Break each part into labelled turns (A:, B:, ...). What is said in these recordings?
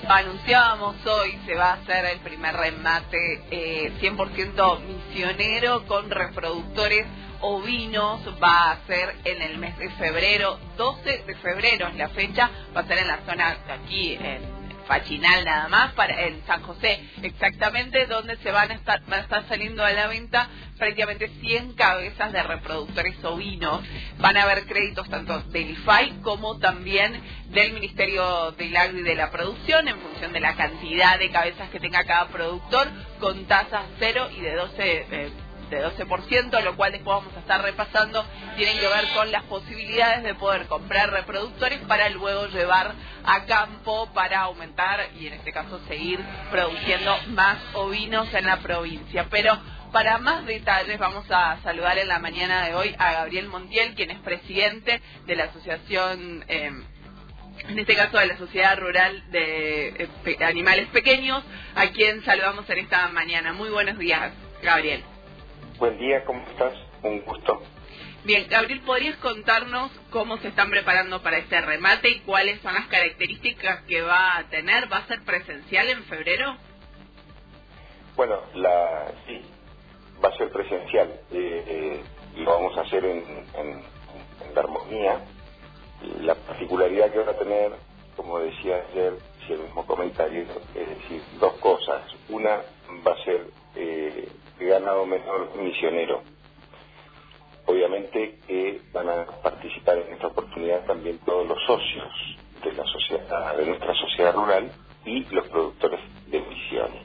A: anunciábamos hoy, se va a hacer el primer remate 100% misionero con reproductores ovinos. Va a ser en el mes de febrero, 12 de febrero es la fecha. Va a ser en la zona de aquí, en Fachinal nada más, en San José exactamente, donde van a estar saliendo a la venta prácticamente 100 cabezas de reproductores ovinos. Van a haber créditos tanto del IFAI como también del Ministerio del Agro y de la Producción, en función de la cantidad de cabezas que tenga cada productor, con tasas 0 y de 12%, lo cual después vamos a estar repasando. Tienen que ver con las posibilidades de poder comprar reproductores para luego llevar a campo para aumentar y en este caso seguir produciendo más ovinos en la provincia. Pero para más detalles vamos a saludar en la mañana de hoy a Gabriel Montiel, quien es presidente de la asociación, en este caso de la Sociedad Rural de Animales Pequeños, a quien saludamos en esta mañana. Muy buenos días, Gabriel.
B: Buen día, ¿cómo estás? Un gusto.
A: Bien, Gabriel, ¿podrías contarnos cómo se están preparando para este remate y cuáles son las características que va a tener? ¿Va a ser presencial en febrero?
B: Bueno, sí, va a ser presencial. Lo vamos a hacer en la Armonía. La particularidad que va a tener, como decía ayer, si el mismo comentario, es decir, dos cosas. Una va a ser ganado menor misionero. Obviamente que van a participar en esta oportunidad también todos los socios de la sociedad, de nuestra sociedad rural, y los productores de misiones.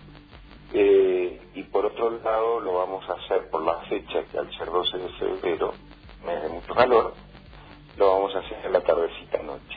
B: Y por otro lado lo vamos a hacer por la fecha, que al ser 12 de febrero, mes de mucho calor, lo vamos a hacer en la tardecita noche.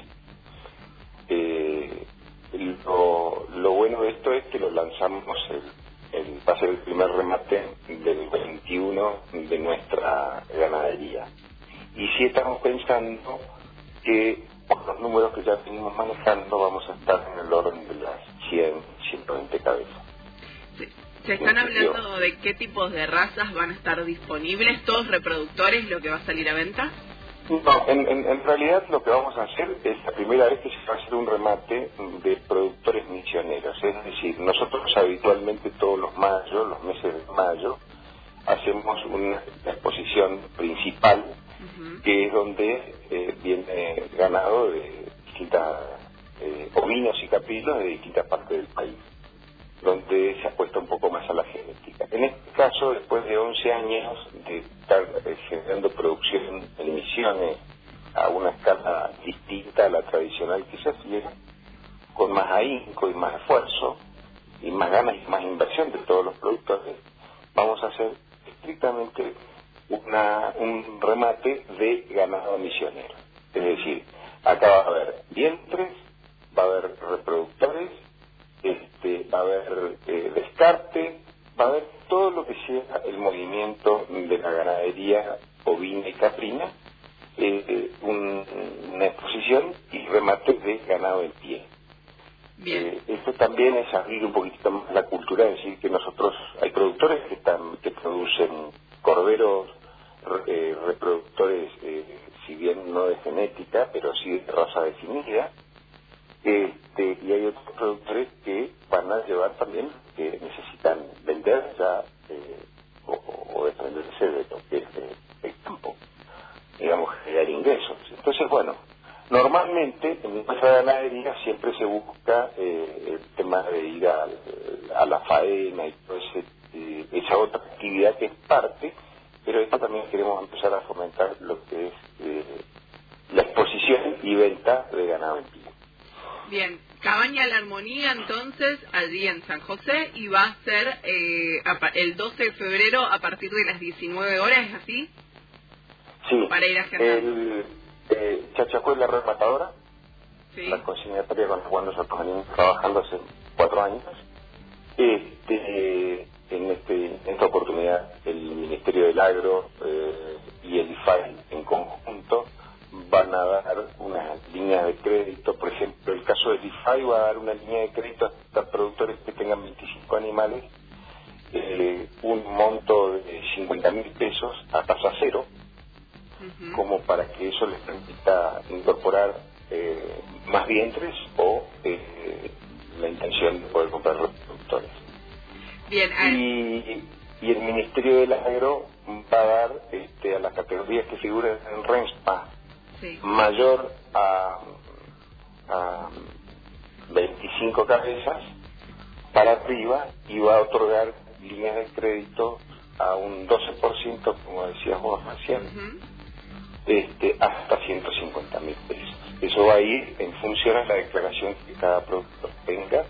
B: Lo bueno de esto es que lo lanzamos va a ser el primer remate del 21 de nuestra ganadería. Y sí estamos pensando que, por los números que ya venimos manejando, vamos a estar en el orden de las 100, 120 cabezas.
A: ¿Se están hablando de qué tipos de razas van a estar disponibles? ¿Todos reproductores lo que va a salir a venta?
B: No, en realidad lo que vamos a hacer es la primera vez que se va a hacer un remate de productores misioneros. Es decir, nosotros habitualmente todos los meses de mayo, hacemos una exposición principal, que es donde viene ganado de distintas ovinos y caprinos de distintas partes del país, donde se apuesta un poco más a la genética. En este caso, después de 11 años de estar generando producción en emisiones a una escala distinta a la tradicional que se hacía, con más ahínco y más esfuerzo, y más ganas y más inversión de todos los productores, vamos a hacer estrictamente un remate de ganado misionero. Es decir, acá va a haber vientres, va a haber reproductores, va a haber descarte, va a haber todo lo que sea el movimiento de la ganadería ovina y caprina, una exposición y remate de ganado en pie. Esto también es abrir un poquitito más la cultura, es decir, que nosotros, hay productores que producen corderos, reproductores, si bien no de genética, pero sí de raza definida, y hay otros productores que van a llevar también, que necesitan vender ya o desprenderse de lo que es el campo, digamos, generar ingresos. Entonces, bueno, normalmente en nuestra ganadería siempre se busca el tema de ir a la faena y toda esa otra actividad que es parte, pero esto también queremos empezar a fomentar lo que es la exposición y venta de ganado en pie.
A: Bien, Cabaña La Armonía entonces allí en San José, y va a ser el 12 de febrero a partir de las 19 horas, ¿es así?
B: Sí.
A: Para ir agendando.
B: Chachacué, la rematadora,
A: sí,
B: la consignataria con la cual nosotros venimos trabajando hace 4 años. En esta oportunidad el Ministerio del Agro y el IFAI en conjunto van a dar unas líneas de crédito. Por ejemplo, el caso del IFAI va a dar una línea de crédito a productores que tengan 25 animales, un monto de 50.000 pesos a tasa cero, como para que eso les permita incorporar más vientres o
A: Bien.
B: Y el Ministerio del Agro va a dar a las categorías que figuran en RENSPA mayor a 25 cabezas para arriba, y va a otorgar líneas de crédito a un 12%, como decías vos recién, hasta 150.000 pesos. Eso va a ir en función a la declaración que cada productor tenga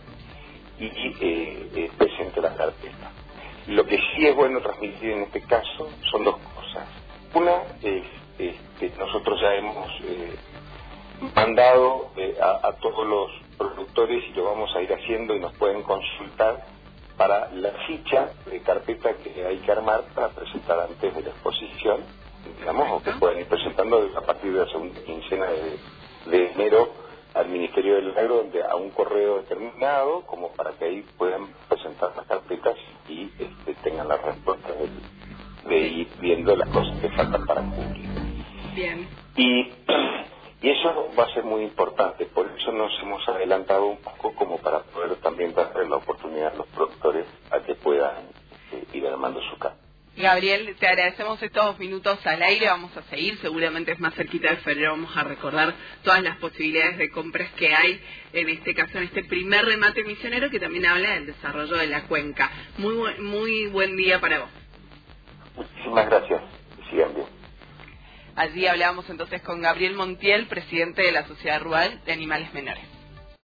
B: y presente la carpeta. Lo que sí es bueno transmitir en este caso son dos cosas. Una es nosotros ya hemos mandado a todos los productores, y lo vamos a ir haciendo, y nos pueden consultar para la ficha de carpeta que hay que armar para presentar antes de la exposición, digamos, o que pueden ir presentando a partir de la segunda quincena de enero al Ministerio del Agro, donde a un correo determinado, como para que ahí puedan presentar las carpetas y tengan las respuestas de ir viendo las cosas que faltan para cumplir.
A: Bien.
B: Y eso va a ser muy importante, por eso nos hemos adelantado un poco, como para poder también darle la oportunidad a los productores a que puedan ir armando su carta.
A: Gabriel, te agradecemos estos minutos al aire, vamos a seguir, seguramente es más cerquita de febrero, vamos a recordar todas las posibilidades de compras que hay, en este caso, en este primer remate misionero, que también habla del desarrollo de la cuenca. Muy buen día para vos.
B: Muchísimas gracias, sigan bien.
A: Allí hablábamos entonces con Gabriel Montiel, presidente de la Sociedad Rural de Animales Menores.